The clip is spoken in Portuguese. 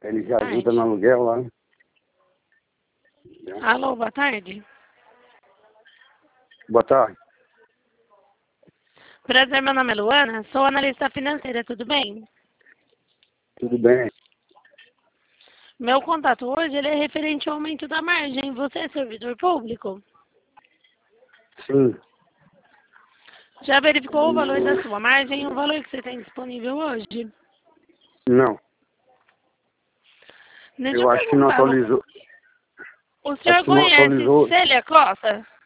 Ele já ajuda no aluguel lá. Alô, boa tarde. Boa tarde. Prazer, meu nome é Luana, sou analista financeira, tudo bem? Tudo bem? Meu contato hoje ele é referente ao aumento da margem. Você é servidor público? Sim. Já verificou o valor da sua margem e o valor que você tem disponível hoje? Não. Deixa Eu acho que não perguntar, atualizou. o Acho senhor que não conhece atualizou. Célia Costa?